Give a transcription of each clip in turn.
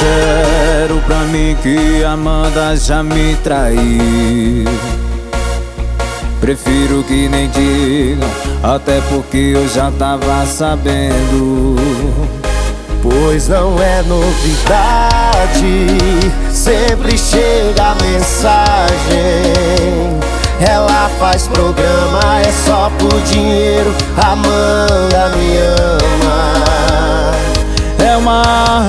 Disseram pra mim que Amanda já me traiu. Prefiro que nem digam, até porque eu já tava sabendo. Pois não é novidade, sempre chega a mensagem. Ela faz programa, é só por dinheiro. Amanda me ama. É uma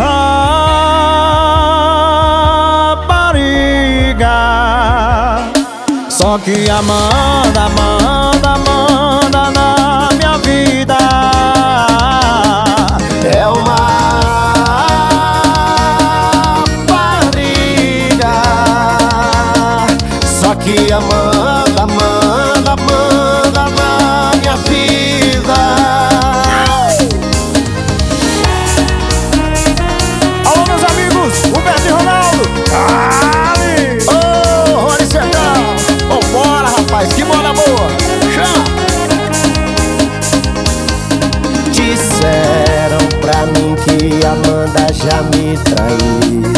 rapariga, só que Amanda na minha vida. É uma rapariga, só que Amanda na minha vida. Alô, meus amigos, Roberto e Ronaldo. Ô, Rony Sertão, vambora, rapaz, que moda boa. Chama! Disseram pra mim que Amanda já me traiu.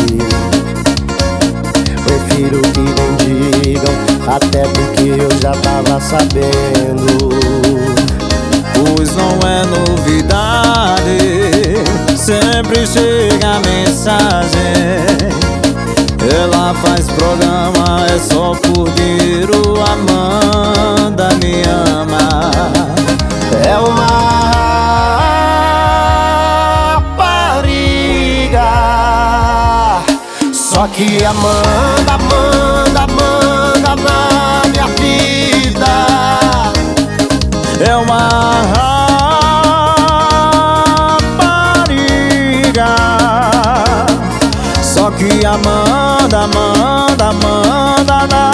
Prefiro que nem digam, até porque eu já tava sabendo. Pois não é novidade, sempre chega a mensagem. Ela faz programa, é só por dinheiro. Amanda me ama. É uma rapariga, só que Amanda na minha vida. É uma rapariga, só que Amanda na